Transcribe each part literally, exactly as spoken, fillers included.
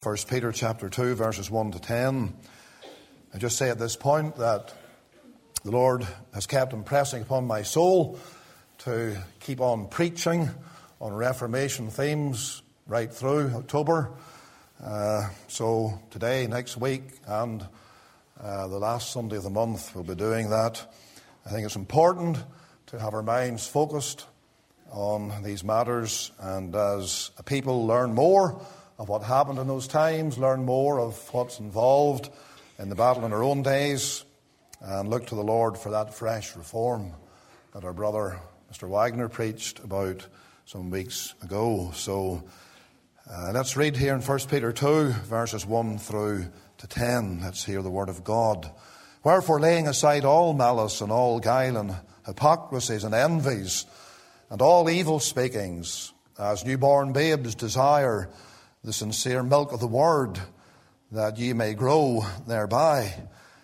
First Peter chapter two, verses one to ten. I just say at this point that the Lord has kept impressing upon my soul to keep on preaching on Reformation themes right through October. Uh, so today, next week, and uh, the last Sunday of the month, we'll be doing that. I think it's important to have our minds focused on these matters, and as a people learn more of what happened in those times, learn more of what's involved in the battle in our own days, and look to the Lord for that fresh reform that our brother Mister Wagner preached about some weeks ago. So uh, let's read here in First Peter two, verses one through to ten. Let's hear the word of God. Wherefore, laying aside all malice and all guile and hypocrisies and envies and all evil speakings, as newborn babes desire the sincere milk of the word, that ye may grow thereby.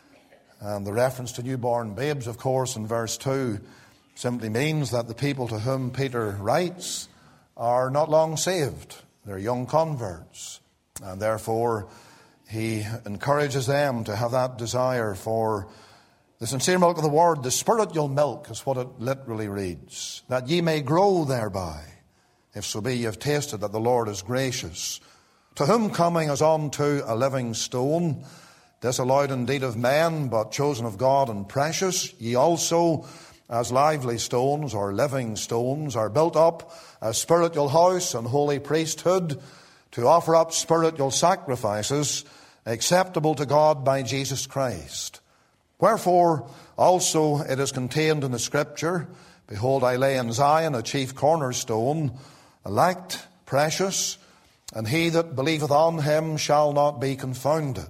And the reference to newborn babes, of course, in verse two, simply means that the people to whom Peter writes are not long saved. They're young converts. And therefore, he encourages them to have that desire for the sincere milk of the word. The spiritual milk is what it literally reads, that ye may grow thereby, if so be ye have tasted that the Lord is gracious. To whom coming as unto a living stone, disallowed indeed of men, but chosen of God and precious, ye also, as lively stones or living stones, are built up a spiritual house and holy priesthood, to offer up spiritual sacrifices acceptable to God by Jesus Christ. Wherefore also it is contained in the Scripture, Behold, I lay in Zion a chief cornerstone, elect, precious, and he that believeth on him shall not be confounded.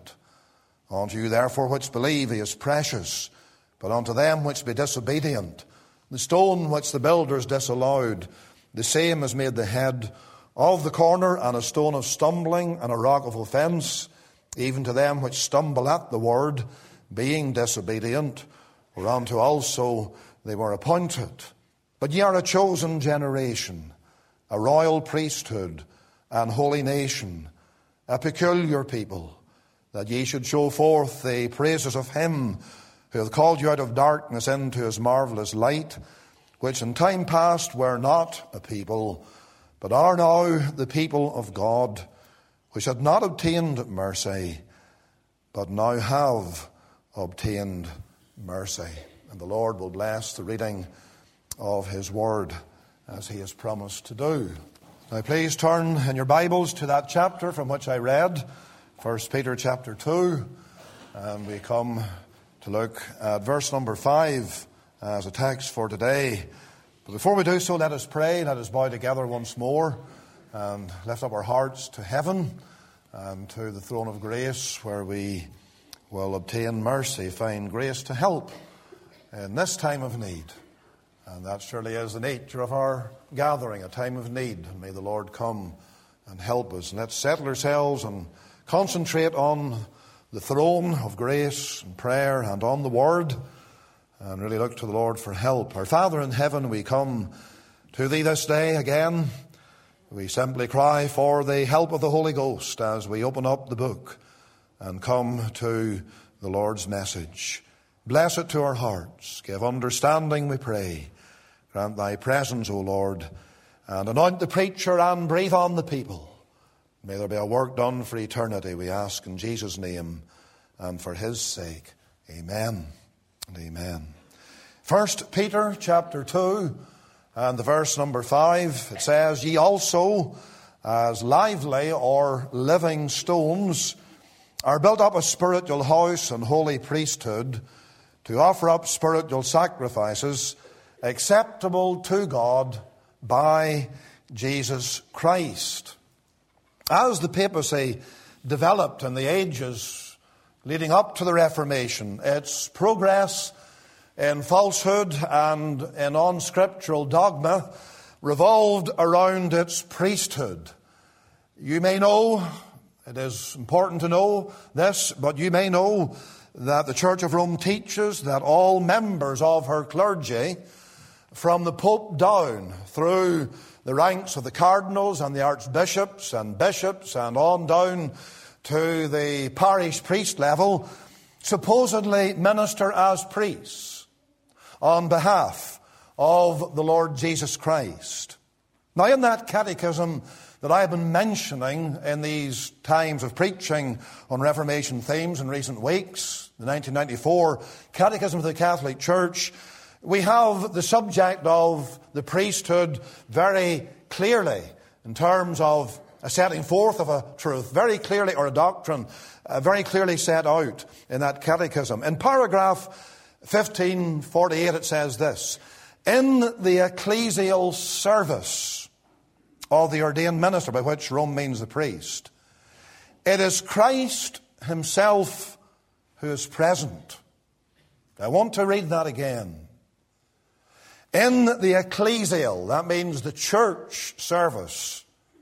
Unto you therefore which believe he is precious, but unto them which be disobedient, the stone which the builders disallowed, the same is made the head of the corner, and a stone of stumbling, and a rock of offence, even to them which stumble at the word, being disobedient, whereunto also they were appointed. But ye are a chosen generation, a royal priesthood, an holy nation, a peculiar people, that ye should show forth the praises of him who hath called you out of darkness into his marvellous light, which in time past were not a people, but are now the people of God, which had not obtained mercy, but now have obtained mercy. And the Lord will bless the reading of his word as he has promised to do. Now please turn in your Bibles to that chapter from which I read, First Peter chapter two, and we come to look at verse number five as a text for today. But before we do so, let us pray, let us bow together once more and lift up our hearts to heaven and to the throne of grace, where we will obtain mercy, find grace to help in this time of need. And that surely is the nature of our gathering, a time of need. And may the Lord come and help us. And let's settle ourselves and concentrate on the throne of grace and prayer and on the word, and really look to the Lord for help. Our Father in heaven, we come to thee this day again. We simply cry for the help of the Holy Ghost as we open up the book and come to the Lord's message. Bless it to our hearts. Give understanding, we pray. Grant thy presence, O Lord, and anoint the preacher and breathe on the people. May there be a work done for eternity, we ask in Jesus' name and for his sake. Amen and amen. First Peter chapter two and the verse number five, it says, Ye also, as lively or living stones, are built up a spiritual house and holy priesthood, to offer up spiritual sacrifices acceptable to God by Jesus Christ. As the papacy developed in the ages leading up to the Reformation, its progress in falsehood and in unscriptural dogma revolved around its priesthood. You may know, it is important to know this, but you may know that the Church of Rome teaches that all members of her clergy, from the Pope down through the ranks of the cardinals and the archbishops and bishops and on down to the parish priest level, supposedly minister as priests on behalf of the Lord Jesus Christ. Now, in that catechism that I have been mentioning in these times of preaching on Reformation themes in recent weeks, the nineteen ninety-four Catechism of the Catholic Church, we have the subject of the priesthood very clearly in terms of a setting forth of a truth, very clearly, or a doctrine, uh, very clearly set out in that catechism. In paragraph fifteen forty-eight it says this: in the ecclesial service of the ordained minister, by which Rome means the priest, it is Christ himself who is present. I want to read that again. In the ecclesial, that means the church service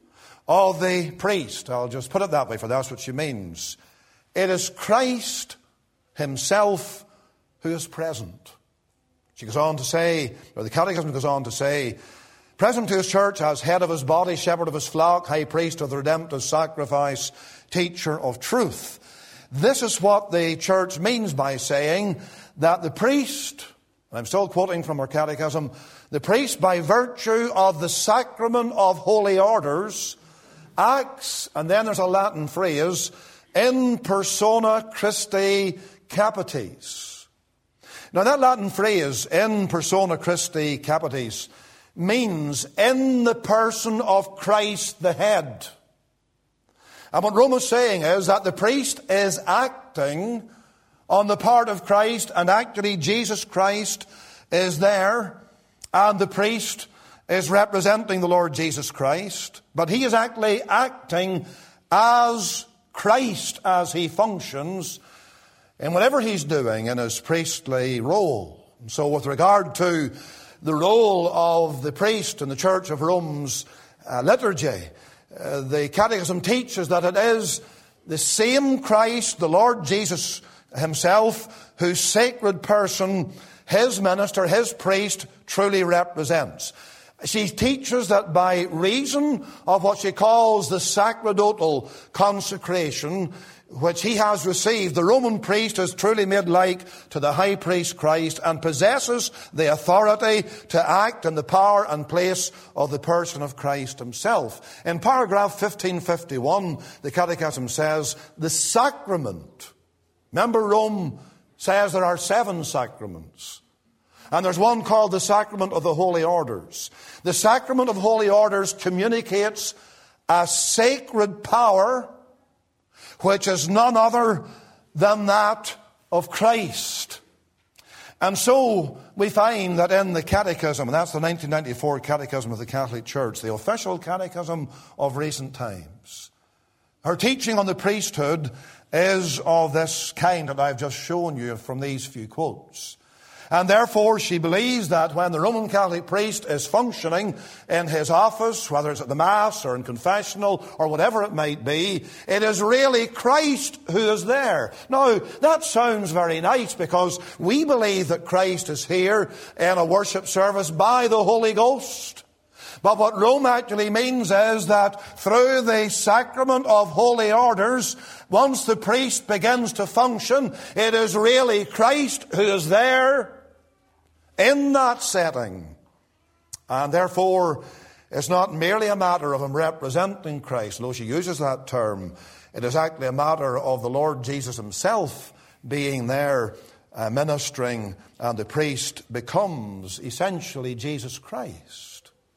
of the priest, I'll just put it that way, for that's what she means. It is Christ himself who is present. She goes on to say, or the catechism goes on to say, present to his church as head of his body, shepherd of his flock, high priest of the redemptive sacrifice, teacher of truth. This is what the church means by saying that the priest, and I'm still quoting from her catechism, the priest, by virtue of the sacrament of holy orders, acts, and then there's a Latin phrase, in persona Christi capitis. Now that Latin phrase, in persona Christi capitis, means in the person of Christ the head. And what Rome is saying is that the priest is acting on the part of Christ, and actually Jesus Christ is there, and the priest is representing the Lord Jesus Christ, but he is actually acting as Christ as he functions in whatever he's doing in his priestly role. And so with regard to the role of the priest in the Church of Rome's uh, liturgy, uh, the Catechism teaches that it is the same Christ, the Lord Jesus himself, whose sacred person his minister, his priest, truly represents. She teaches that by reason of what she calls the sacerdotal consecration, which he has received, the Roman priest is truly made like to the high priest Christ and possesses the authority to act in the power and place of the person of Christ himself. In paragraph fifteen fifty-one, the Catechism says, the sacrament. Remember, Rome says there are seven sacraments. And there's one called the sacrament of the holy orders. The sacrament of holy orders communicates a sacred power which is none other than that of Christ. And so we find that in the catechism, and that's the nineteen ninety-four Catechism of the Catholic Church, the official catechism of recent times, her teaching on the priesthood is of this kind that I've just shown you from these few quotes. And therefore she believes that when the Roman Catholic priest is functioning in his office, whether it's at the Mass or in confessional or whatever it might be, it is really Christ who is there. Now, that sounds very nice because we believe that Christ is here in a worship service by the Holy Ghost. But what Rome actually means is that through the sacrament of holy orders, once the priest begins to function, it is really Christ who is there in that setting. And therefore, it's not merely a matter of him representing Christ, though she uses that term. It is actually a matter of the Lord Jesus himself being there uh, ministering, and the priest becomes essentially Jesus Christ.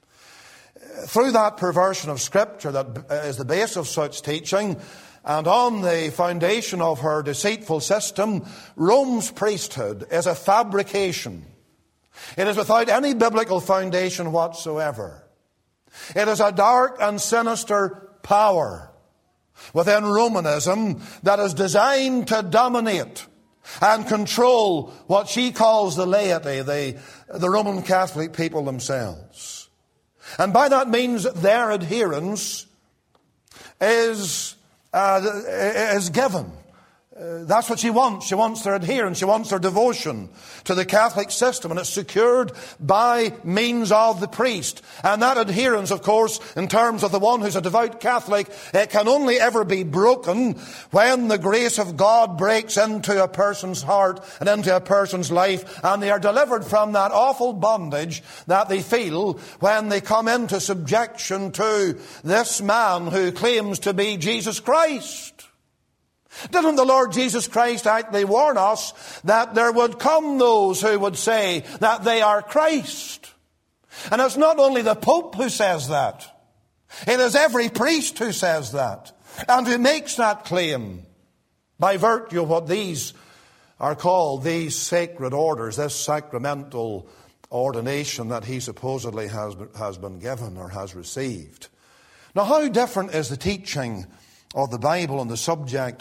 Through that perversion of Scripture that is the base of such teaching, and on the foundation of her deceitful system, Rome's priesthood is a fabrication. It is without any biblical foundation whatsoever. It is a dark and sinister power within Romanism that is designed to dominate and control what she calls the laity, the, the Roman Catholic people themselves. And by that means their adherence is, uh, is given Uh, that's what she wants. She wants their adherence. She wants their devotion to the Catholic system. And it's secured by means of the priest. And that adherence, of course, in terms of the one who's a devout Catholic, it can only ever be broken when the grace of God breaks into a person's heart and into a person's life. And they are delivered from that awful bondage that they feel when they come into subjection to this man who claims to be Jesus Christ. Didn't the Lord Jesus Christ actually warn us that there would come those who would say that they are Christ? And it's not only the Pope who says that. It is every priest who says that and who makes that claim by virtue of what these are called, these sacred orders, this sacramental ordination that he supposedly has, has been given or has received. Now, how different is the teaching of the Bible on the subject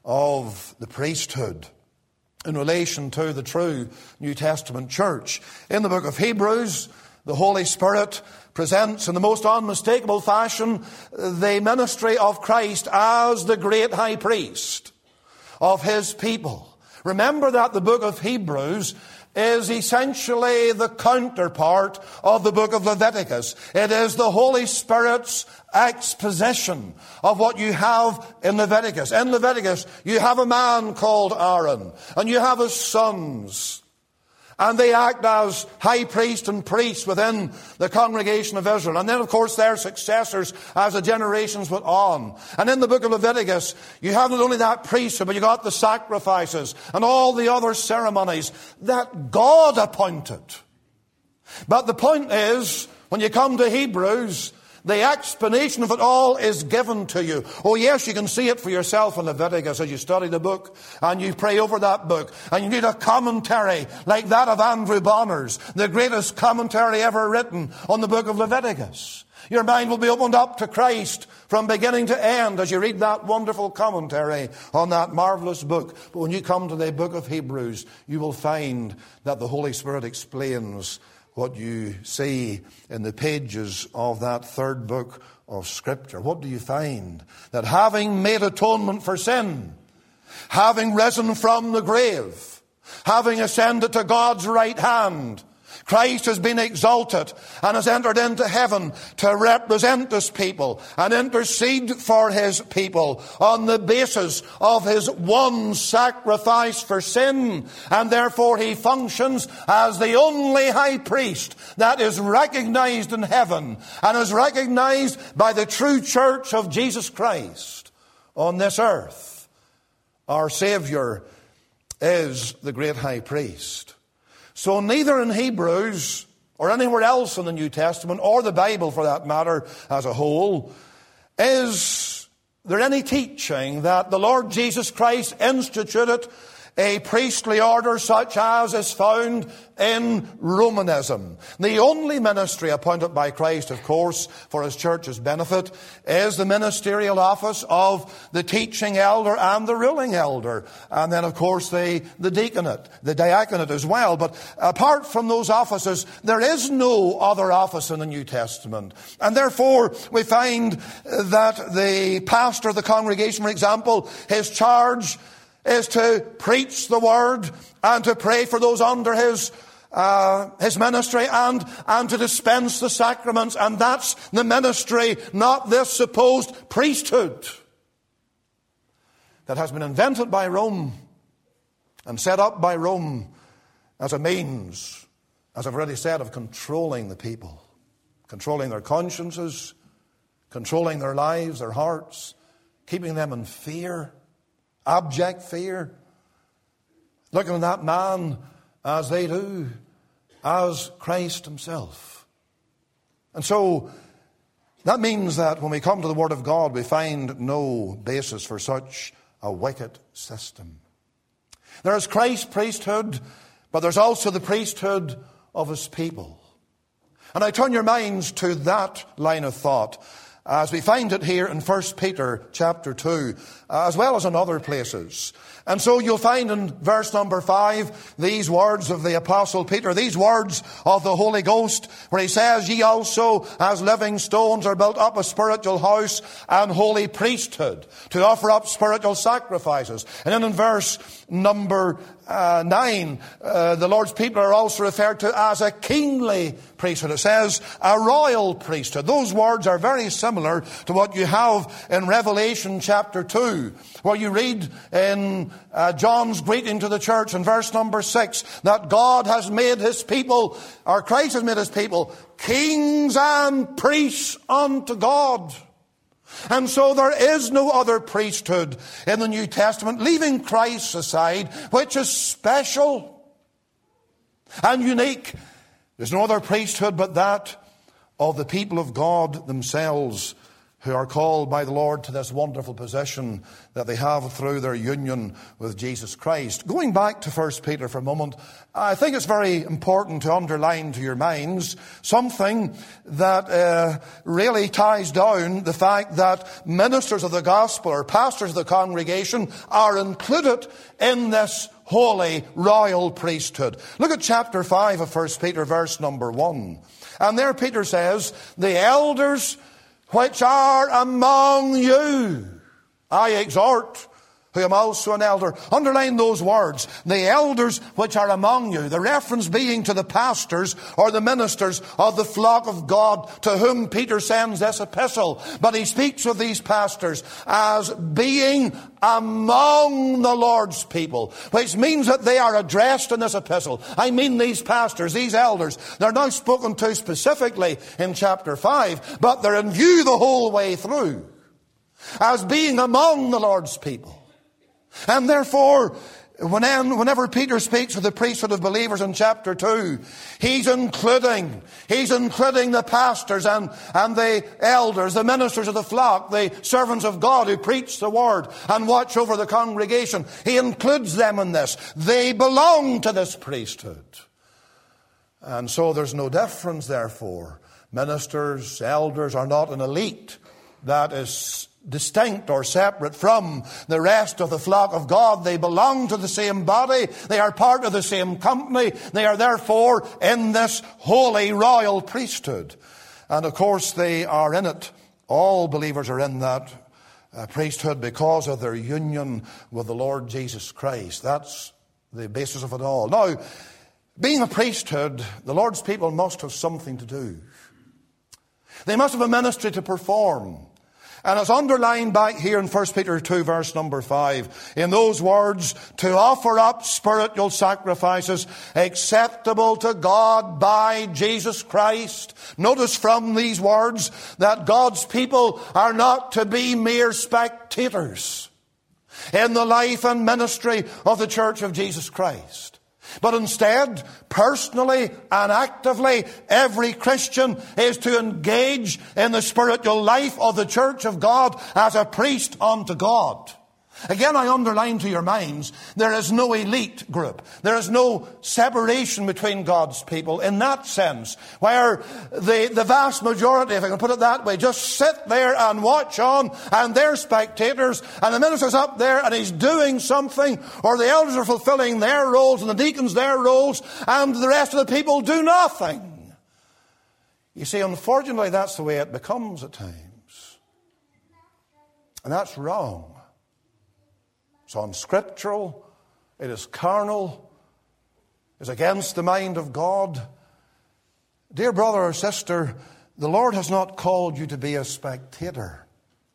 of the priesthood in relation to the true New Testament church? In the book of Hebrews, the Holy Spirit presents in the most unmistakable fashion the ministry of Christ as the great high priest of his people. Remember that the book of Hebrews is essentially the counterpart of the book of Leviticus. It is the Holy Spirit's exposition of what you have in Leviticus. In Leviticus, you have a man called Aaron, and you have his sons. And they act as high priest and priest within the congregation of Israel. And then, of course, their successors as the generations went on. And in the book of Leviticus, you have not only that priesthood, but you got the sacrifices and all the other ceremonies that God appointed. But the point is, when you come to Hebrews, the explanation of it all is given to you. Oh yes, you can see it for yourself in Leviticus as you study the book and you pray over that book. And you need a commentary like that of Andrew Bonners, the greatest commentary ever written on the book of Leviticus. Your mind will be opened up to Christ from beginning to end as you read that wonderful commentary on that marvelous book. But when you come to the book of Hebrews, you will find that the Holy Spirit explains what you see in the pages of that third book of Scripture. What do you find? That having made atonement for sin, having risen from the grave, having ascended to God's right hand, Christ has been exalted and has entered into heaven to represent his people and intercede for his people on the basis of his one sacrifice for sin. And therefore he functions as the only high priest that is recognized in heaven and is recognized by the true church of Jesus Christ on this earth. Our Savior is the great high priest. So neither in Hebrews or anywhere else in the New Testament, or the Bible for that matter as a whole, is there any teaching that the Lord Jesus Christ instituted a priestly order such as is found in Romanism. The only ministry appointed by Christ, of course, for his church's benefit is the ministerial office of the teaching elder and the ruling elder. And then, of course, the, the deaconate, the diaconate as well. But apart from those offices, there is no other office in the New Testament. And therefore, we find that the pastor of the congregation, for example, his charge is to preach the word and to pray for those under his uh, his ministry and and to dispense the sacraments. And that's the ministry, not this supposed priesthood that has been invented by Rome and set up by Rome as a means, as I've already said, of controlling the people, controlling their consciences, controlling their lives, their hearts, keeping them in fear. Abject fear, looking at that man as they do, as Christ himself. And so that means that when we come to the Word of God, we find no basis for such a wicked system. There is Christ's priesthood, but there's also the priesthood of his people. And I turn your minds to that line of thought as we find it here in First Peter chapter two, as well as in other places. And so you'll find in verse number five these words of the Apostle Peter, these words of the Holy Ghost, where he says, "Ye also as living stones are built up a spiritual house and holy priesthood, to offer up spiritual sacrifices." And then in verse number uh, nine, uh, the Lord's people are also referred to as a kingly priesthood. It says a royal priesthood. Those words are very similar to what you have in Revelation chapter two, where you read in uh, John's greeting to the church in verse number six, that God has made his people, or Christ has made his people, kings and priests unto God. And so there is no other priesthood in the New Testament, leaving Christ aside, which is special and unique. There's no other priesthood but that of the people of God themselves, who are called by the Lord to this wonderful position that they have through their union with Jesus Christ. Going back to First Peter for a moment, I think it's very important to underline to your minds something that uh, really ties down the fact that ministers of the gospel or pastors of the congregation are included in this holy royal priesthood. Look at chapter five of First Peter, verse number one. And there Peter says, "The elders which are among you, I exhort, who am also an elder." Underline those words. The elders which are among you. The reference being to the pastors or the ministers of the flock of God to whom Peter sends this epistle. But he speaks of these pastors as being among the Lord's people, which means that they are addressed in this epistle. I mean these pastors, these elders. They're now spoken to specifically in chapter five, but they're in view the whole way through as being among the Lord's people. And therefore, whenever Peter speaks of the priesthood of believers in chapter two, he's including, he's including the pastors and, and the elders, the ministers of the flock, the servants of God who preach the word and watch over the congregation. He includes them in this. They belong to this priesthood. And so there's no difference, therefore. Ministers, elders are not an elite that is distinct or separate from the rest of the flock of God. They belong to the same body. They are part of the same company. They are therefore in this holy royal priesthood. And of course they are in it. All believers are in that uh, priesthood because of their union with the Lord Jesus Christ. That's the basis of it all. Now, being a priesthood, the Lord's people must have something to do. They must have a ministry to perform. And it's underlined back here in First Peter two, verse number five, in those words, to offer up spiritual sacrifices acceptable to God by Jesus Christ. Notice from these words that God's people are not to be mere spectators in the life and ministry of the Church of Jesus Christ. But instead, personally and actively, every Christian is to engage in the spiritual life of the Church of God as a priest unto God. Again, I underline to your minds, there is no elite group. There is no separation between God's people in that sense, where the, the vast majority, if I can put it that way, just sit there and watch on, and they're spectators, and the minister's up there and he's doing something, or the elders are fulfilling their roles and the deacons their roles, and the rest of the people do nothing. You see, unfortunately, that's the way it becomes at times. And that's wrong. It's unscriptural, it is carnal, it's against the mind of God. Dear brother or sister, the Lord has not called you to be a spectator.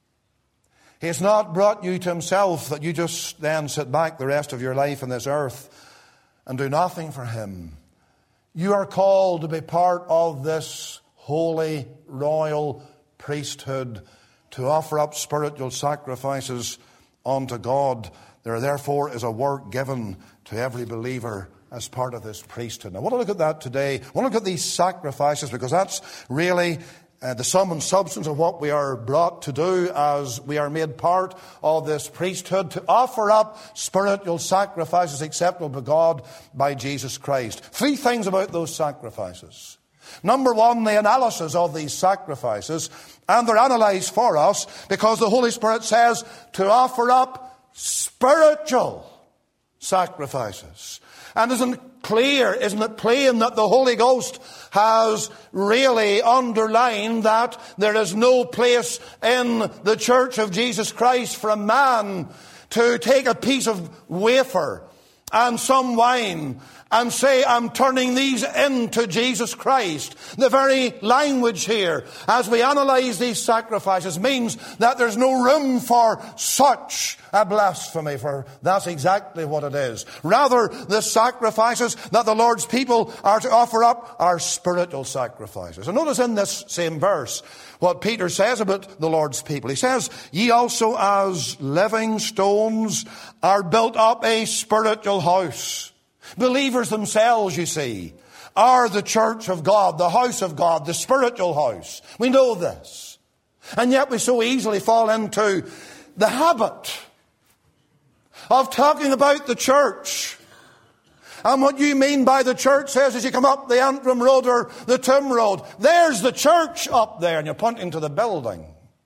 He has not brought you to himself that you just then sit back the rest of your life on this earth and do nothing for him. You are called to be part of this holy, royal priesthood, to offer up spiritual sacrifices unto God. There therefore is a work given to every believer as part of this priesthood. Now, I want to look at that today. I want to look at these sacrifices because that's really uh, the sum and substance of what we are brought to do as we are made part of this priesthood, to offer up spiritual sacrifices acceptable to God by Jesus Christ. Three things about those sacrifices. Number one, the analysis of these sacrifices, and they're analysed for us because the Holy Spirit says to offer up spiritual sacrifices. And isn't it clear, isn't it plain that the Holy Ghost has really underlined that there is no place in the Church of Jesus Christ for a man to take a piece of wafer and some wine and say, I'm turning these into Jesus Christ. The very language here, as we analyse these sacrifices, means that there's no room for such a blasphemy, for that's exactly what it is. Rather, the sacrifices that the Lord's people are to offer up are spiritual sacrifices. And notice in this same verse what Peter says about the Lord's people. He says, ye also as living stones are built up a spiritual house. Believers themselves, you see, are the church of God, the house of God, the spiritual house. We know this. And yet we so easily fall into the habit of talking about the church. And what you mean by the church says as you come up the Antrim Road or the Tomb Road, there's the church up there, and you're pointing to the building.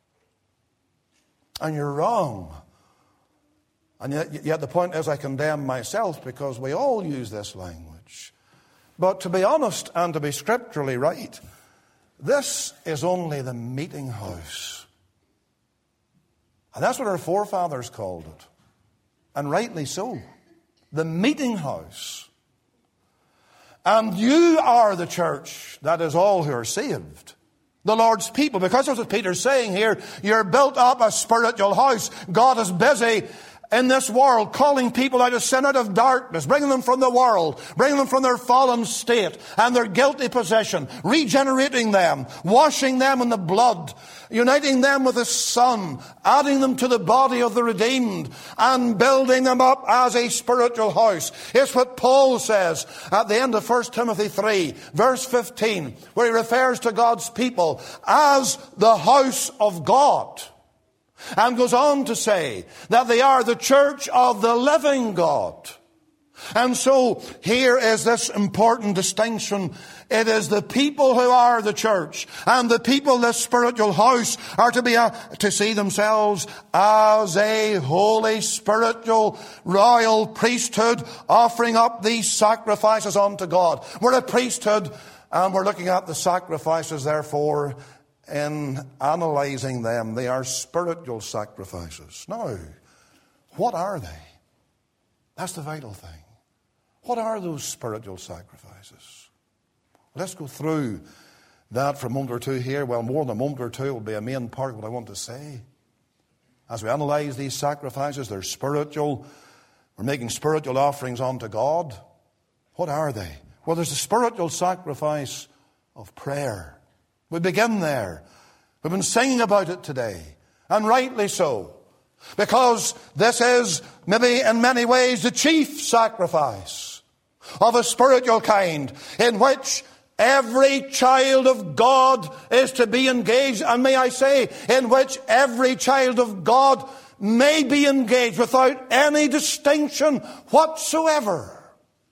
And you're wrong. And yet, yet the point is I condemn myself because we all use this language. But to be honest and to be scripturally right, this is only the meeting house. And that's what our forefathers called it. And rightly so. The meeting house. And you are the church, that is all who are saved. The Lord's people. Because that's what Peter's saying here. You're built up a spiritual house. God is busy in this world, calling people out of sin, out of darkness, bringing them from the world, bringing them from their fallen state and their guilty position, regenerating them, washing them in the blood, uniting them with the Son, adding them to the body of the redeemed, and building them up as a spiritual house. It's what Paul says at the end of First Timothy three, verse fifteen, where he refers to God's people as the house of God. And goes on to say that they are the church of the living God. And so here is this important distinction. It is the people who are the church, and the people, this spiritual house, are to be a, to see themselves as a holy, spiritual, royal priesthood, offering up these sacrifices unto God. We're a priesthood, and we're looking at the sacrifices, therefore, in analysing them. They are spiritual sacrifices. Now, what are they? That's the vital thing. What are those spiritual sacrifices? Let's go through that for a moment or two here. Well, more than a moment or two will be a main part of what I want to say. As we analyse these sacrifices, they're spiritual. We're making spiritual offerings unto God. What are they? Well, there's the spiritual sacrifice of prayer. We begin there. We've been singing about it today, and rightly so, because this is maybe in many ways the chief sacrifice of a spiritual kind, in which every child of God is to be engaged, and may I say, in which every child of God may be engaged without any distinction whatsoever.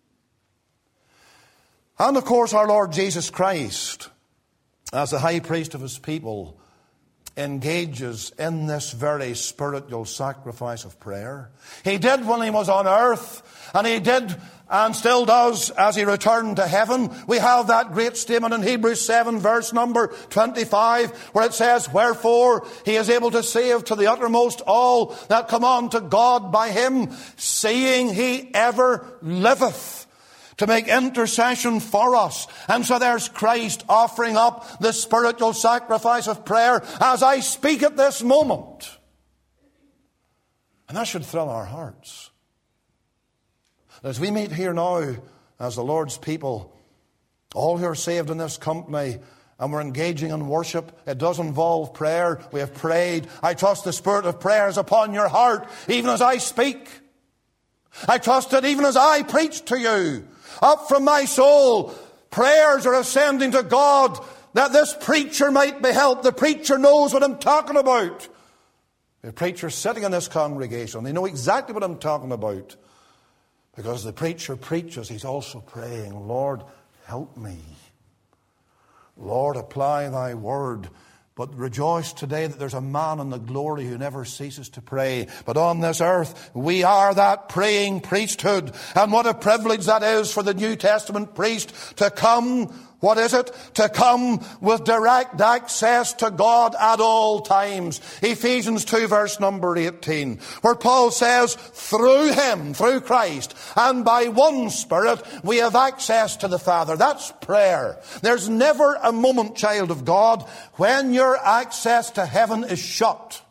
And of course our Lord Jesus Christ, as the high priest of his people, engages in this very spiritual sacrifice of prayer. He did when he was on earth, and he did and still does as he returned to heaven. We have that great statement in Hebrews seven, verse number twenty-five, where it says, wherefore he is able to save to the uttermost all that come unto God by him, seeing he ever liveth to make intercession for us. And so there's Christ offering up the spiritual sacrifice of prayer as I speak at this moment. And that should thrill our hearts. As we meet here now as the Lord's people, all who are saved in this company, and we're engaging in worship, it does involve prayer. We have prayed. I trust the spirit of prayer is upon your heart even as I speak. I trust it even as I preach to you. Up from my soul, prayers are ascending to God that this preacher might be helped. The preacher knows what I'm talking about. The preacher's sitting in this congregation. They know exactly what I'm talking about. Because the preacher preaches, he's also praying, Lord, help me. Lord, apply thy word. But rejoice today that there's a man in the glory who never ceases to pray. But on this earth, we are that praying priesthood. And what a privilege that is for the New Testament priest to come, what is it? To come with direct access to God at all times. Ephesians two verse number eighteen, where Paul says, through him, through Christ, and by one Spirit, we have access to the Father. That's prayer. There's never a moment, child of God, when your access to heaven is shut.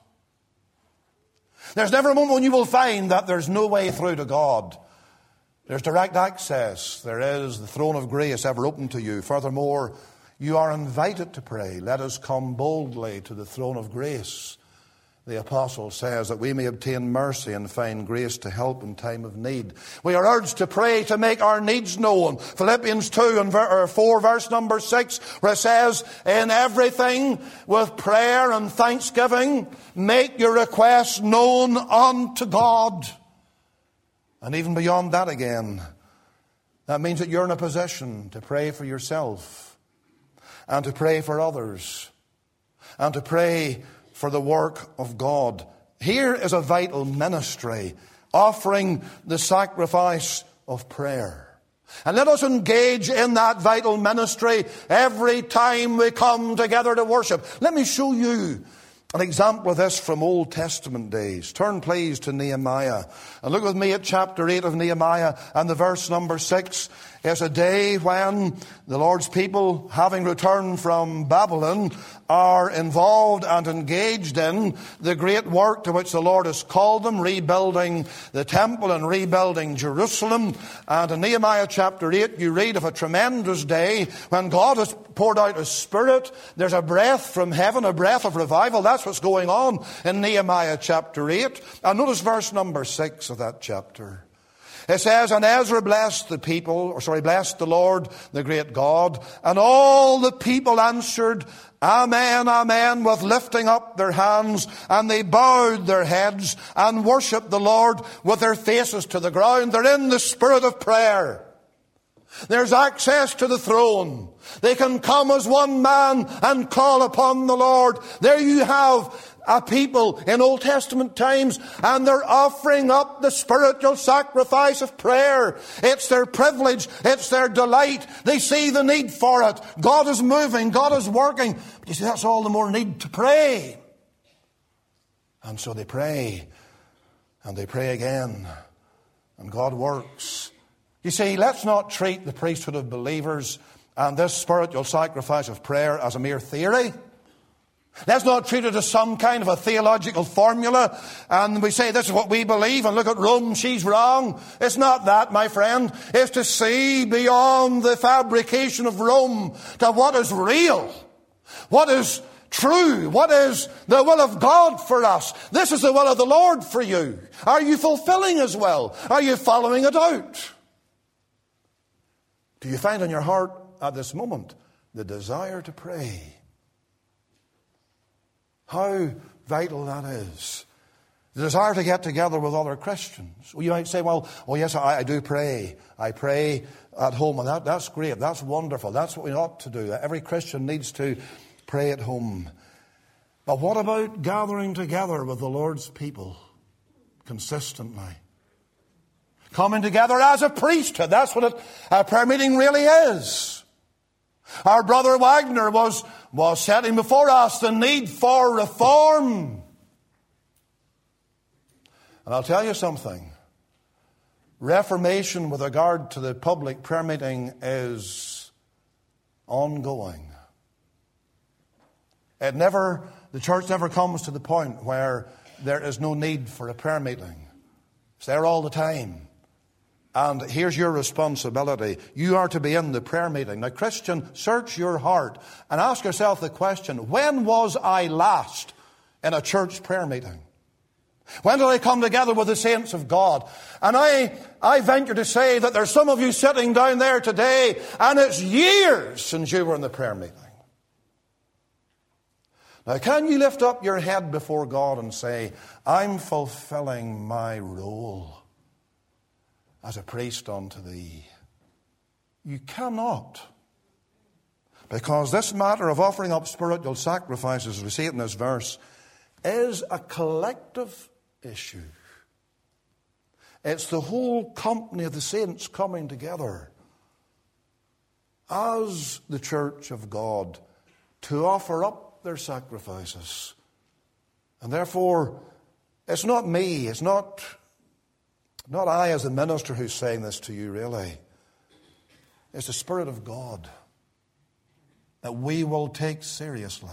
There's never a moment when you will find that there's no way through to God. There's direct access. There is the throne of grace ever open to you. Furthermore, you are invited to pray. Let us come boldly to the throne of grace. The apostle says that we may obtain mercy and find grace to help in time of need. We are urged to pray to make our needs known. Philippians two and four verse number six, where it says, in everything with prayer and thanksgiving, make your requests known unto God. And even beyond that again, that means that you're in a position to pray for yourself and to pray for others and to pray for the work of God. Here is a vital ministry offering the sacrifice of prayer. And let us engage in that vital ministry every time we come together to worship. Let me show you an example of this from Old Testament days. Turn please to Nehemiah. And look with me at chapter eight of Nehemiah and the verse number six. It's a day when the Lord's people, having returned from Babylon, are involved and engaged in the great work to which the Lord has called them, rebuilding the temple and rebuilding Jerusalem. And in Nehemiah chapter eight, you read of a tremendous day when God has poured out His Spirit. There's a breath from heaven, a breath of revival. That's what's going on in Nehemiah chapter eight. And notice verse number six of that chapter. It says, and Ezra blessed the people, or sorry, blessed the Lord, the great God, and all the people answered, Amen, Amen, with lifting up their hands, and they bowed their heads and worshipped the Lord with their faces to the ground. They're in the spirit of prayer. There's access to the throne. They can come as one man and call upon the Lord. There you have a people in Old Testament times, and they're offering up the spiritual sacrifice of prayer. It's their privilege. It's their delight. They see the need for it. God is moving. God is working. But you see, that's all the more need to pray. And so they pray, and they pray again, and God works. You see, let's not treat the priesthood of believers and this spiritual sacrifice of prayer as a mere theory. Let's not treat it as some kind of a theological formula and we say this is what we believe and look at Rome, she's wrong. It's not that, my friend. It's to see beyond the fabrication of Rome to what is real, what is true, what is the will of God for us. This is the will of the Lord for you. Are you fulfilling His will? Are you following it out? Do you find in your heart at this moment the desire to pray? How vital that is. The desire to get together with other Christians. Well, you might say, well, oh yes, I, I do pray. I pray at home, and that, that's great. That's wonderful. That's what we ought to do. Every Christian needs to pray at home. But what about gathering together with the Lord's people consistently? Coming together as a priesthood. That's what a, a prayer meeting really is. Our brother Wagner was, was setting before us the need for reform. And I'll tell you something. Reformation with regard to the public prayer meeting is ongoing. It never, the church never comes to the point where there is no need for a prayer meeting. It's there all the time. And here's your responsibility. You are to be in the prayer meeting. Now, Christian, search your heart and ask yourself the question, when was I last in a church prayer meeting? When did I come together with the saints of God? And I, I venture to say that there's some of you sitting down there today, and it's years since you were in the prayer meeting. Now, can you lift up your head before God and say, I'm fulfilling my role as a priest unto Thee? You cannot. Because this matter of offering up spiritual sacrifices, as we see it in this verse, is a collective issue. It's the whole company of the saints coming together as the church of God to offer up their sacrifices. And therefore, it's not me, it's not, not I as a minister who's saying this to you, really. It's the Spirit of God that we will take seriously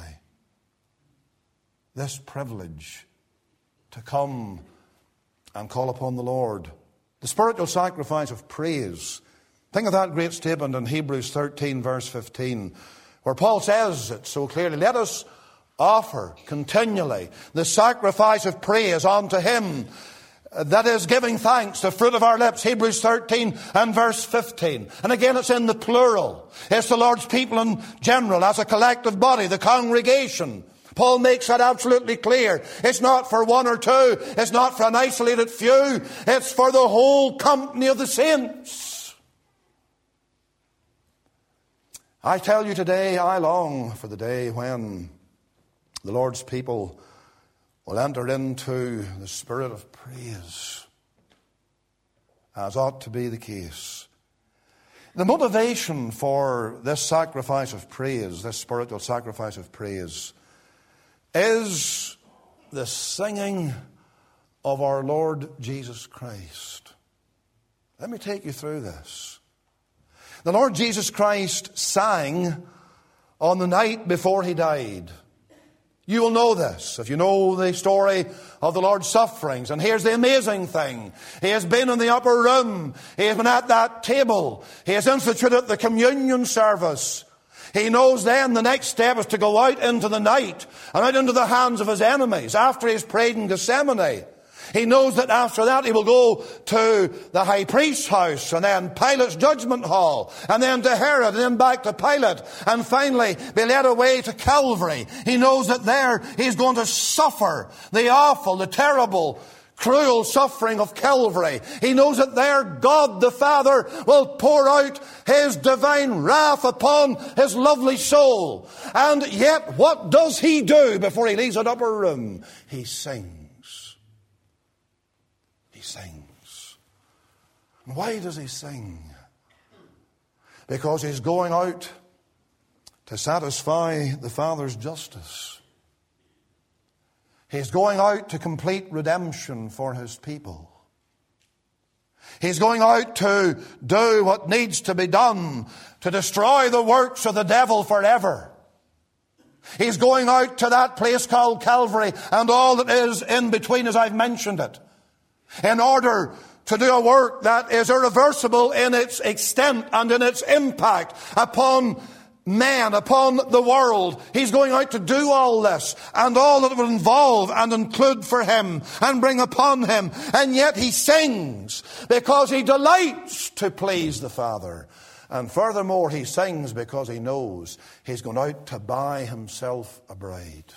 this privilege to come and call upon the Lord. The spiritual sacrifice of praise. Think of that great statement in Hebrews thirteen, verse fifteen, where Paul says it so clearly. Let us offer continually the sacrifice of praise unto Him, that is giving thanks, the fruit of our lips. Hebrews thirteen and verse fifteen. And again, it's in the plural. It's the Lord's people in general, as a collective body, the congregation. Paul makes that absolutely clear. It's not for one or two. It's not for an isolated few. It's for the whole company of the saints. I tell you today, I long for the day when the Lord's people will enter into the spirit of praise, as ought to be the case. The motivation for this sacrifice of praise, this spiritual sacrifice of praise, is the singing of our Lord Jesus Christ. Let me take you through this. The Lord Jesus Christ sang on the night before He died. You will know this if you know the story of the Lord's sufferings. And here's the amazing thing. He has been in the upper room. He has been at that table. He has instituted the communion service. He knows then the next step is to go out into the night and out into the hands of His enemies after He's prayed in Gethsemane. He knows that after that He will go to the high priest's house and then Pilate's judgment hall and then to Herod and then back to Pilate and finally be led away to Calvary. He knows that there He's going to suffer the awful, the terrible, cruel suffering of Calvary. He knows that there God the Father will pour out His divine wrath upon His lovely soul. And yet what does He do before He leaves that upper room? He sings. He sings. And why does He sing? Because He's going out to satisfy the Father's justice. He's going out to complete redemption for His people. He's going out to do what needs to be done to destroy the works of the devil forever. He's going out to that place called Calvary and all that is in between, as I've mentioned it, in order to do a work that is irreversible in its extent and in its impact upon man, upon the world. He's going out to do all this and all that it would involve and include for Him and bring upon Him. And yet He sings because He delights to please the Father. And furthermore, He sings because He knows He's going out to buy Himself a bride.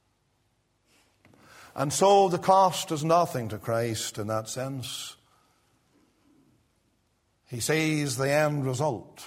And so the cost is nothing to Christ in that sense. He sees the end result.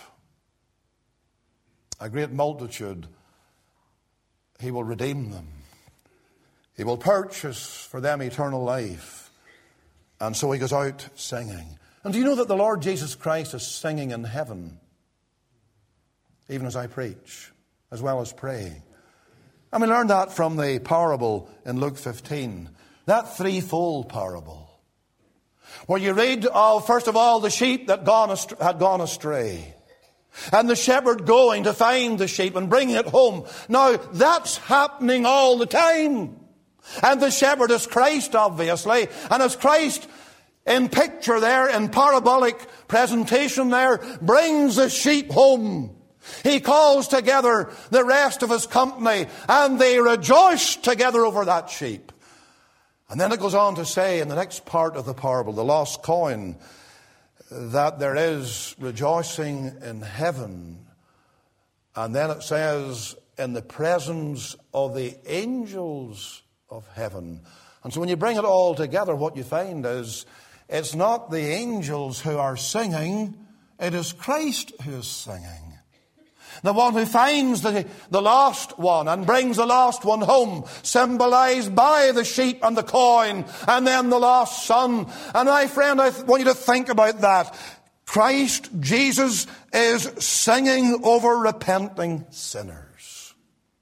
A great multitude, He will redeem them. He will purchase for them eternal life. And so He goes out singing. And do you know that the Lord Jesus Christ is singing in heaven, even as I preach, as well as praying? And we learned that from the parable in Luke fifteen, that threefold parable, where you read of, first of all, the sheep that gone ast- had gone astray, and the shepherd going to find the sheep and bringing it home. Now, that's happening all the time. And the shepherd is Christ, obviously. And as Christ, in picture there, in parabolic presentation there, brings the sheep home, He calls together the rest of His company, and they rejoice together over that sheep. And then it goes on to say in the next part of the parable, the lost coin, that there is rejoicing in heaven. And then it says, in the presence of the angels of heaven. And so when you bring it all together, what you find is, it's not the angels who are singing, it is Christ who is singing. The one who finds the, the lost one and brings the lost one home, symbolized by the sheep and the coin, and then the lost son. And my friend, I th- want you to think about that. Christ Jesus is singing over repenting sinners.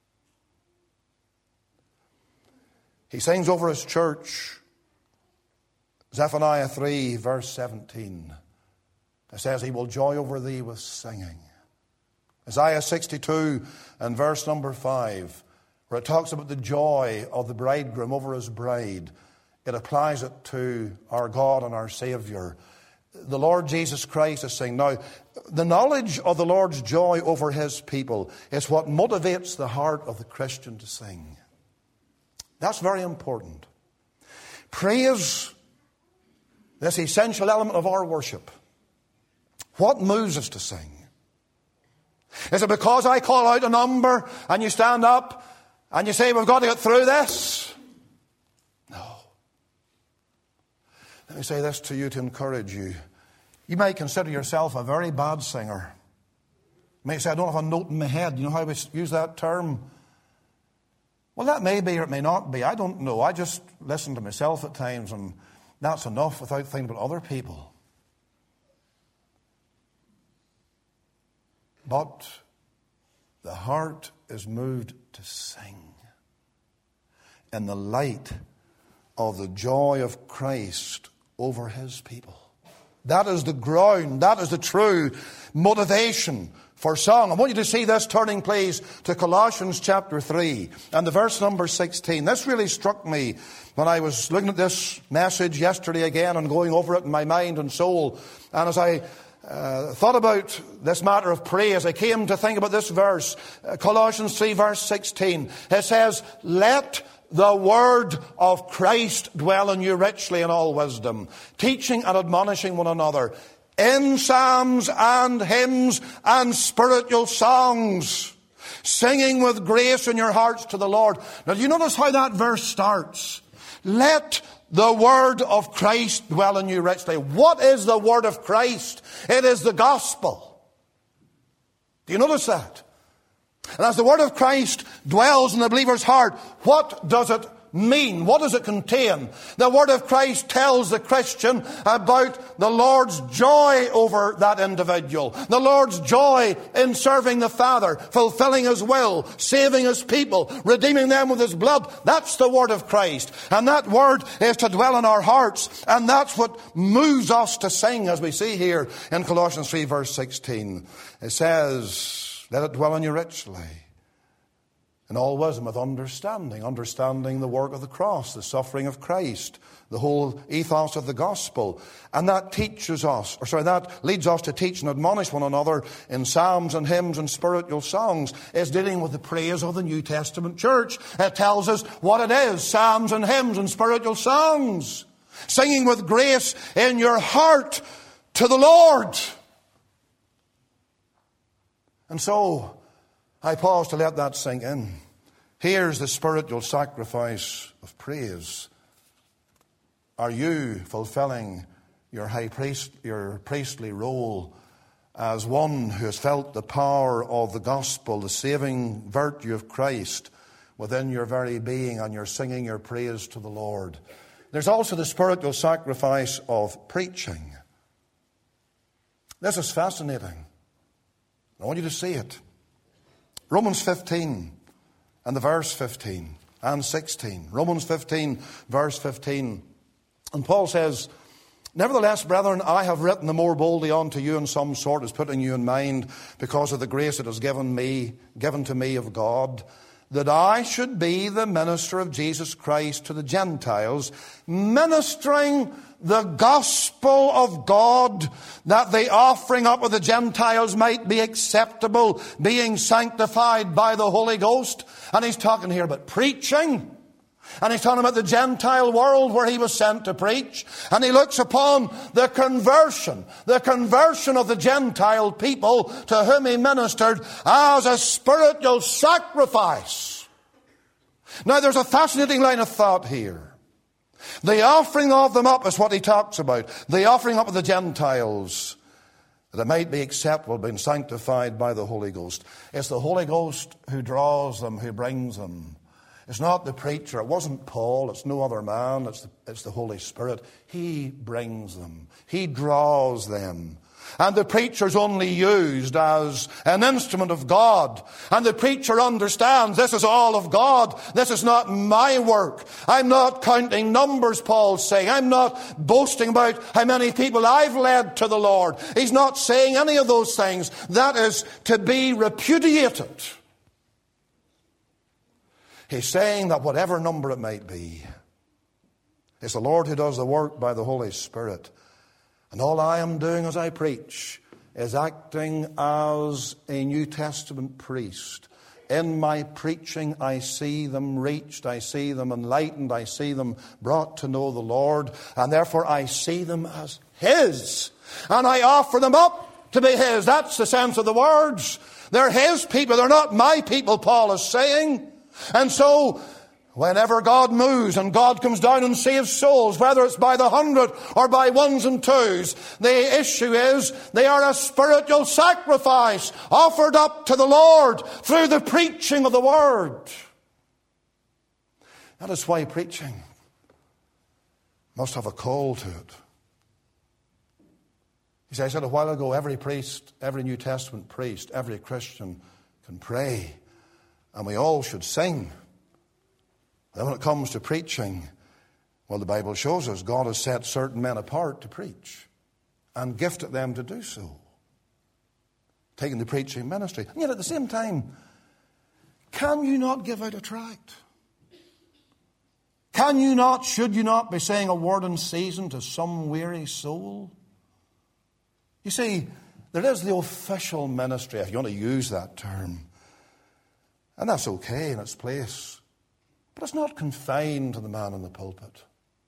He sings over his church. Zephaniah three, verse seventeen. It says, he will joy over thee with singing. Isaiah sixty-two and verse number five, where it talks about the joy of the bridegroom over his bride. It applies it to our God and our Savior. The Lord Jesus Christ is saying, now, the knowledge of the Lord's joy over his people is what motivates the heart of the Christian to sing. That's very important. Praise, this essential element of our worship. What moves us to sing? Is it because I call out a number and you stand up and you say, we've got to get through this? No. Let me say this to you to encourage you. You may consider yourself a very bad singer. You may say, I don't have a note in my head. You know how we use that term? Well, that may be or it may not be. I don't know. I just listen to myself at times, and that's enough without thinking about other people. But the heart is moved to sing in the light of the joy of Christ over his people. That is the ground, that is the true motivation for song. I want you to see this, turning please to Colossians chapter three and the verse number sixteen. This really struck me when I was looking at this message yesterday again and going over it in my mind and soul. And as I uh, thought about this matter of praise, I came to think about this verse, uh, Colossians three verse sixteen. It says, let the word of Christ dwell in you richly in all wisdom, teaching and admonishing one another in psalms and hymns and spiritual songs, singing with grace in your hearts to the Lord. Now, do you notice how that verse starts? Let the word of Christ dwell in you richly. What is the word of Christ? It is the gospel. Do you notice that? And as the word of Christ dwells in the believer's heart, what does it mean? What does it contain? The word of Christ tells the Christian about the Lord's joy over that individual. The Lord's joy in serving the Father, fulfilling his will, saving his people, redeeming them with his blood. That's the word of Christ. And that word is to dwell in our hearts. And that's what moves us to sing, as we see here in Colossians three verse sixteen. It says, let it dwell in you richly, in all wisdom, with understanding, understanding the work of the cross, the suffering of Christ, the whole ethos of the gospel. And that teaches us, or sorry, that leads us to teach and admonish one another in psalms and hymns and spiritual songs. It's dealing with the praise of the New Testament church. It tells us what it is, psalms and hymns and spiritual songs. Singing with grace in your heart to the Lord. And so, I pause to let that sink in. Here's the spiritual sacrifice of praise. Are you fulfilling your high priest, your priestly role as one who has felt the power of the gospel, the saving virtue of Christ within your very being, and you're singing your praise to the Lord? There's also the spiritual sacrifice of preaching. This is fascinating. I want you to see it. Romans fifteen and the verse fifteen and sixteen. Romans fifteen, verse fifteen. And Paul says, nevertheless, brethren, I have written the more boldly unto you in some sort, as putting you in mind, because of the grace that is given me, given to me of God, that I should be the minister of Jesus Christ to the Gentiles, ministering the gospel of God, that the offering up of the Gentiles might be acceptable, being sanctified by the Holy Ghost. And he's talking here about preaching. And he's talking about the Gentile world where he was sent to preach. And he looks upon the conversion, the conversion of the Gentile people to whom he ministered as a spiritual sacrifice. Now there's a fascinating line of thought here. The offering of them up is what he talks about. The offering up of the Gentiles. that it might be acceptable, being sanctified by the Holy Ghost. It's the Holy Ghost who draws them, who brings them. It's not the preacher. It wasn't Paul. It's no other man. It's the, it's the Holy Spirit. He brings them. He draws them. And the preacher's only used as an instrument of God. And the preacher understands this is all of God. This is not my work. I'm not counting numbers, Paul's saying. I'm not boasting about how many people I've led to the Lord. He's not saying any of those things. That is to be repudiated. He's saying that whatever number it might be, it's the Lord who does the work by the Holy Spirit. And all I am doing as I preach is acting as a New Testament priest. In my preaching, I see them reached, I see them enlightened, I see them brought to know the Lord, and therefore I see them as His. And I offer them up to be His. That's the sense of the words. They're His people, they're not my people, Paul is saying. And so, whenever God moves and God comes down and saves souls, whether it's by the hundred or by ones and twos, the issue is they are a spiritual sacrifice offered up to the Lord through the preaching of the Word. That is why preaching must have a call to it. You see, I said a while ago, every priest, every New Testament priest, every Christian can pray, and we all should sing. Then when it comes to preaching, well, the Bible shows us God has set certain men apart to preach and gifted them to do so, taking the preaching ministry. And yet at the same time, can you not give out a tract? Can you not, should you not be saying a word in season to some weary soul? You see, there is the official ministry, if you want to use that term. And that's okay in its place. But it's not confined to the man in the pulpit.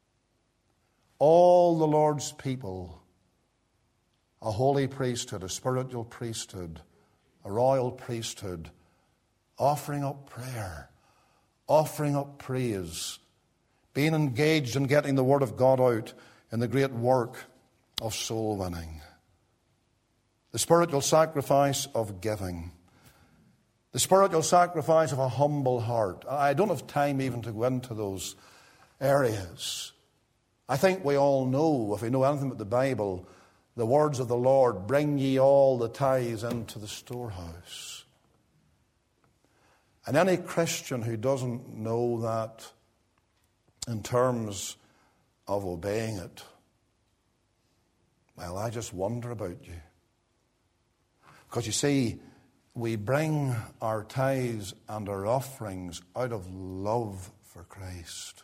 All the Lord's people, a holy priesthood, a spiritual priesthood, a royal priesthood, offering up prayer, offering up praise, being engaged in getting the Word of God out in the great work of soul winning. The spiritual sacrifice of giving. The spiritual sacrifice of a humble heart. I don't have time even to go into those areas. I think we all know, if we know anything about the Bible, the words of the Lord, bring ye all the tithes into the storehouse. And any Christian who doesn't know that in terms of obeying it, well, I just wonder about you. Because you see, we bring our tithes and our offerings out of love for Christ.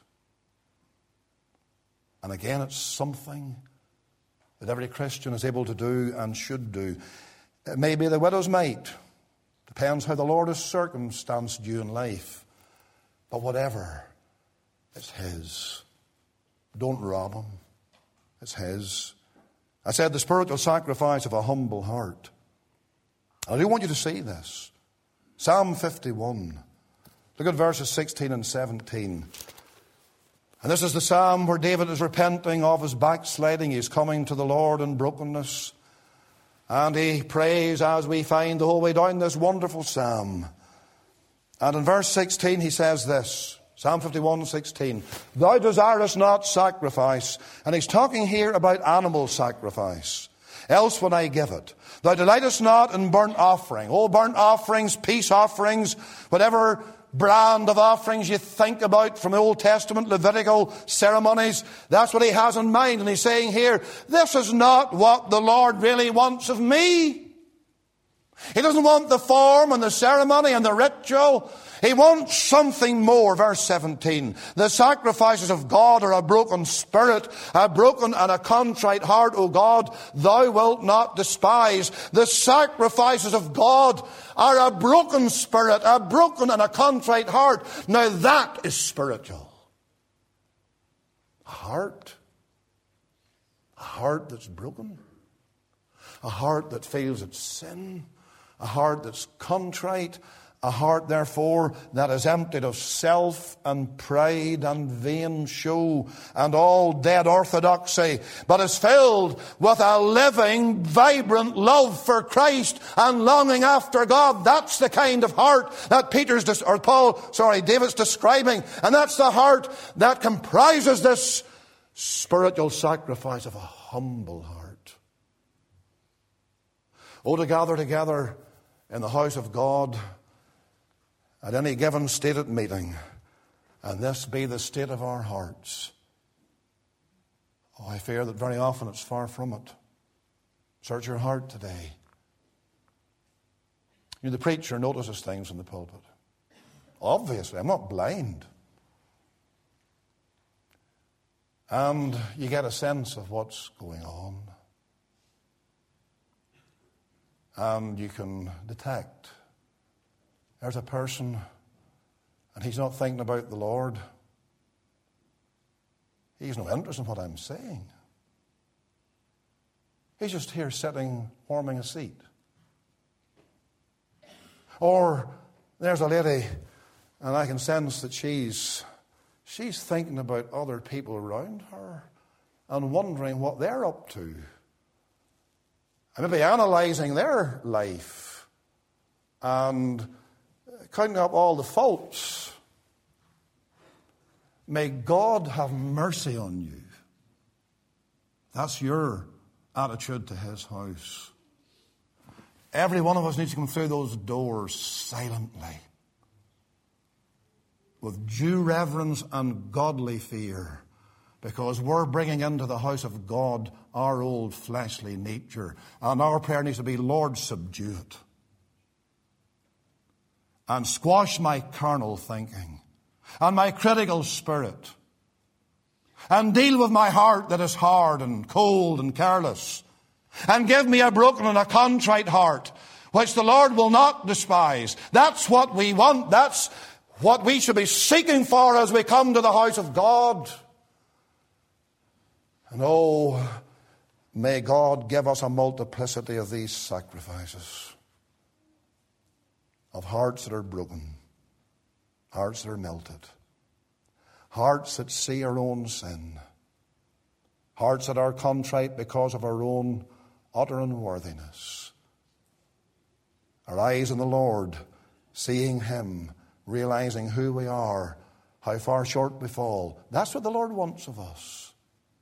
And again, it's something that every Christian is able to do and should do. It may be the widow's mite. Depends how the Lord has circumstanced you in life. But whatever, it's His. Don't rob Him. It's His. I said the spiritual sacrifice of a humble heart. I do want you to see this. Psalm fifty-one. Look at verses sixteen and seventeen. And this is the psalm where David is repenting of his backsliding. He's coming to the Lord in brokenness. And he prays as we find the whole way down this wonderful psalm. And in verse sixteen he says this. Psalm fifty-one, sixteen. Thou desirest not sacrifice. And he's talking here about animal sacrifice. Else would I give it. Thou delightest not in burnt offering. Oh, burnt offerings, peace offerings, whatever brand of offerings you think about from the Old Testament, Levitical ceremonies. That's what he has in mind. And he's saying here, this is not what the Lord really wants of me. He doesn't want the form and the ceremony and the ritual. He wants something more. Verse seventeen. The sacrifices of God are a broken spirit, a broken and a contrite heart, O God, thou wilt not despise. The sacrifices of God are a broken spirit, a broken and a contrite heart. Now that is spiritual. A heart. A heart that's broken. A heart that feels its sin. A heart that's contrite. A heart, therefore, that is emptied of self and pride and vain show and all dead orthodoxy, but is filled with a living, vibrant love for Christ and longing after God. That's the kind of heart that Peter's, or Paul, sorry, David's describing. And that's the heart that comprises this spiritual sacrifice of a humble heart. Oh, to gather together in the house of God at any given stated meeting, and this be the state of our hearts. Oh, I fear that very often it's far from it. Search your heart today. You know, the preacher notices things in the pulpit. Obviously, I'm not blind. And you get a sense of what's going on. And you can detect there's a person, and he's not thinking about the Lord. He's no interest in what I'm saying. He's just here sitting, warming a seat. Or there's a lady, and I can sense that she's she's thinking about other people around her and wondering what they're up to. And maybe analysing their life and counting up all the faults. May God have mercy on you. That's your attitude to his house. Every one of us needs to come through those doors silently, with due reverence and godly fear, because we're bringing into the house of God our old fleshly nature. And our prayer needs to be, Lord, subdue it. And squash my carnal thinking and my critical spirit. And deal with my heart that is hard and cold and careless. And give me a broken and a contrite heart, which the Lord will not despise. That's what we want. That's what we should be seeking for as we come to the house of God. And oh, may God give us a multiplicity of these sacrifices. Of hearts that are broken, hearts that are melted, hearts that see our own sin, hearts that are contrite because of our own utter unworthiness. Our eyes on the Lord, seeing him, realizing who we are, how far short we fall. That's what the Lord wants of us.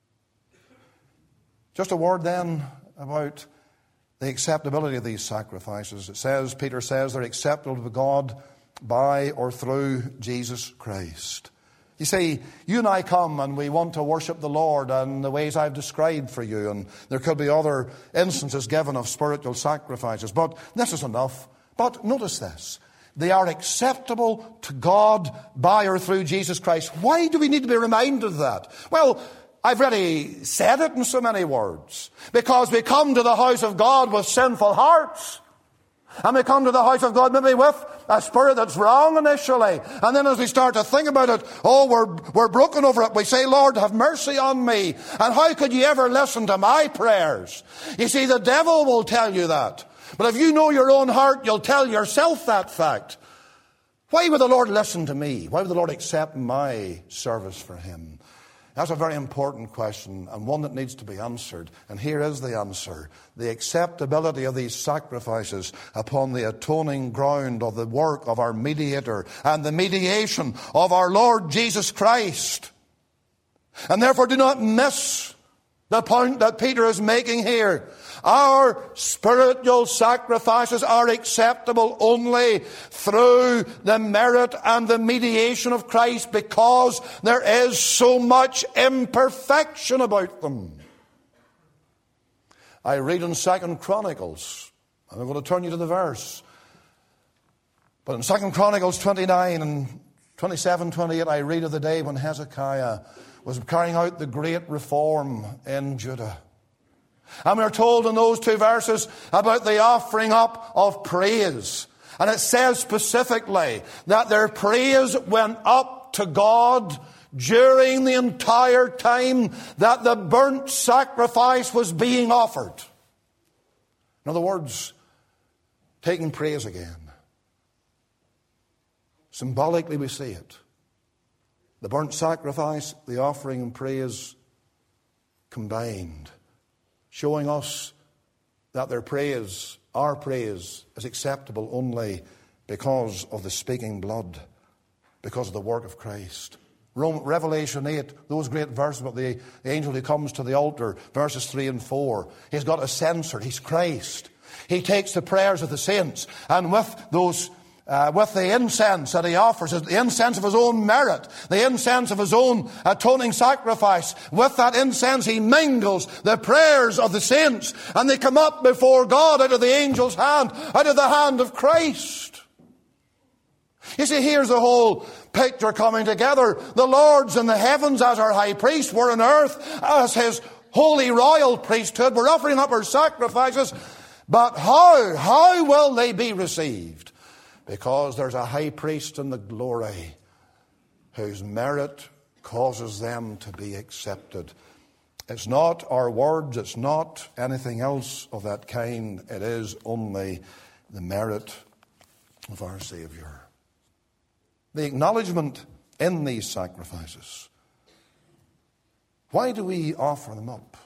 Just a word then about the acceptability of these sacrifices. It says, Peter says, they're acceptable to God by or through Jesus Christ. You see, you and I come and we want to worship the Lord in the ways I've described for you. And there could be other instances given of spiritual sacrifices. But this is enough. But notice this. They are acceptable to God by or through Jesus Christ. Why do we need to be reminded of that? Well, I've already said it in so many words. Because we come to the house of God with sinful hearts. And we come to the house of God maybe with a spirit that's wrong initially. And then as we start to think about it, oh, we're, we're broken over it. We say, Lord, have mercy on me. And how could you ever listen to my prayers? You see, the devil will tell you that. But if you know your own heart, you'll tell yourself that fact. Why would the Lord listen to me? Why would the Lord accept my service for him? That's a very important question, and one that needs to be answered. And here is the answer. The acceptability of these sacrifices upon the atoning ground of the work of our mediator and the mediation of our Lord Jesus Christ. And therefore do not miss the point that Peter is making here. Our spiritual sacrifices are acceptable only through the merit and the mediation of Christ, because there is so much imperfection about them. I read in Second Chronicles, and I'm going to turn you to the verse. But in Second Chronicles twenty-nine and twenty-seven, twenty-eight, I read of the day when Hezekiah was carrying out the great reform in Judah. And we're told in those two verses about the offering up of praise. And it says specifically that their praise went up to God during the entire time that the burnt sacrifice was being offered. In other words, taking praise again. Symbolically we see it. The burnt sacrifice, the offering and praise combined, showing us that their praise, our praise, is acceptable only because of the speaking blood, because of the work of Christ. Revelation eight, those great verses about the, the angel who comes to the altar, verses three and four. He's got a censer. He's Christ. He takes the prayers of the saints, and with those, uh, with the incense that he offers, the incense of his own merit, the incense of his own atoning sacrifice, with that incense he mingles the prayers of the saints, and they come up before God out of the angel's hand, out of the hand of Christ. You see, here's the whole picture coming together. The Lord's in the heavens as our high priest. We're on earth as his holy royal priesthood. We're offering up our sacrifices. But how? How will they be received? Because there's a high priest in the glory whose merit causes them to be accepted. It's not our words. It's not anything else of that kind. It is only the merit of our Savior. The acknowledgement in these sacrifices. Why do we offer them up?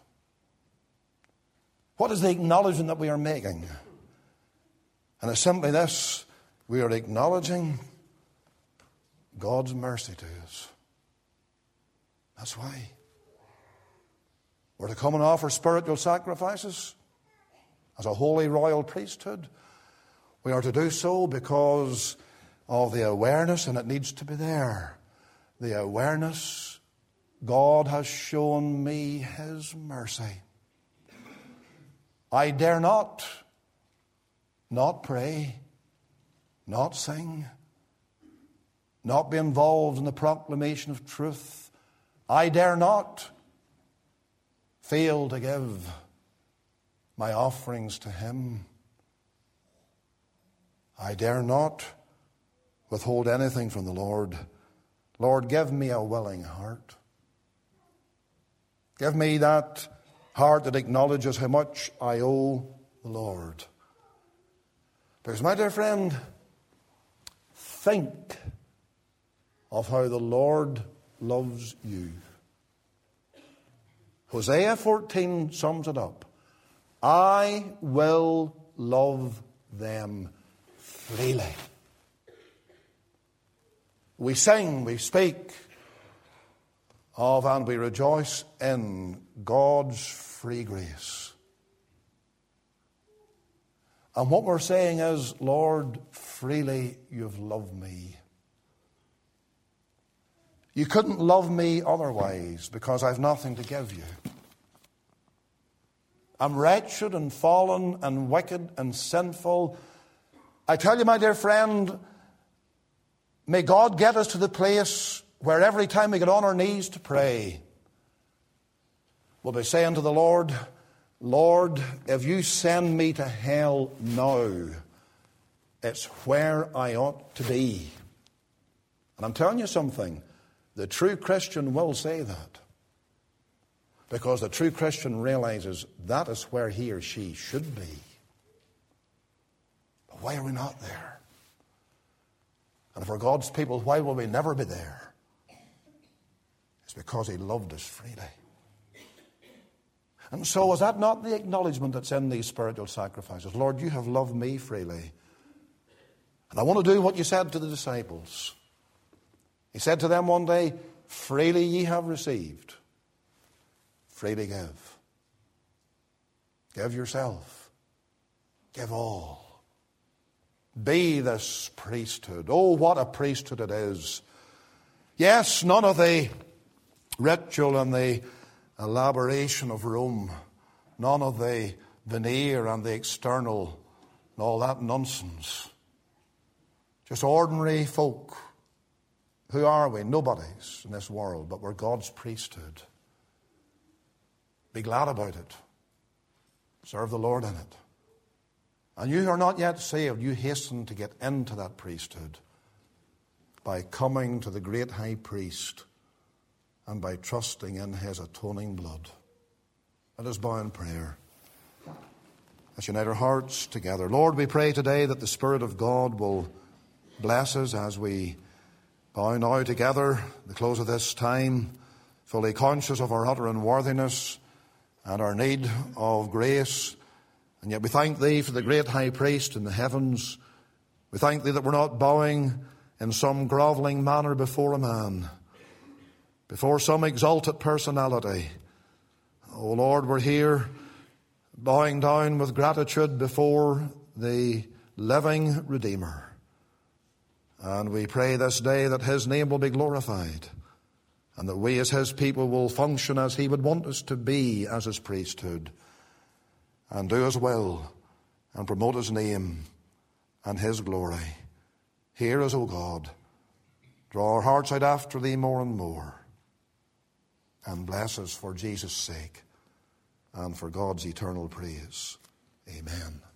What is the acknowledgement that we are making? And it's simply this: we are acknowledging God's mercy to us. That's why. We're to come and offer spiritual sacrifices as a holy royal priesthood. We are to do so because of the awareness, and it needs to be there, the awareness God has shown me his mercy. I dare not not pray, not sing, not be involved in the proclamation of truth. I dare not fail to give my offerings to him. I dare not withhold anything from the Lord. Lord, give me a willing heart. Give me that heart that acknowledges how much I owe the Lord. Because, my dear friend, think of how the Lord loves you. Hosea fourteen sums it up. I will love them freely. We sing, we speak of, and we rejoice in God's free grace. And what we're saying is, Lord, freely you've loved me. You couldn't love me otherwise because I've nothing to give you. I'm wretched and fallen and wicked and sinful. I tell you, my dear friend, may God get us to the place where every time we get on our knees to pray, we'll be saying to the Lord, Lord, if you send me to hell now, it's where I ought to be. And I'm telling you something, the true Christian will say that. Because the true Christian realizes that is where he or she should be. But why are we not there? And for God's people, why will we never be there? It's because he loved us freely. And so is that not the acknowledgement that's in these spiritual sacrifices? Lord, you have loved me freely. And I want to do what you said to the disciples. He said to them one day, freely ye have received, freely give. Give yourself. Give all. Be this priesthood. Oh, what a priesthood it is. Yes, none of the ritual and the elaboration of Rome, none of the veneer and the external and all that nonsense. Just ordinary folk. Who are we? Nobodies in this world, but we're God's priesthood. Be glad about it. Serve the Lord in it. And you who are not yet saved, you hasten to get into that priesthood by coming to the great high priest and by trusting in his atoning blood. Let us bow in prayer. Let's unite our hearts together. Lord, we pray today that the Spirit of God will bless us as we bow now together at the close of this time, fully conscious of our utter unworthiness and our need of grace. And yet we thank Thee for the great High Priest in the heavens. We thank Thee that we're not bowing in some grovelling manner before a man, before some exalted personality. Oh Lord, we're here bowing down with gratitude before the living Redeemer. And we pray this day that His name will be glorified, and that we as His people will function as He would want us to be as His priesthood, and do His will, and promote His name and His glory. Hear us, O God. Draw our hearts out after Thee more and more, and bless us for Jesus' sake and for God's eternal praise. Amen.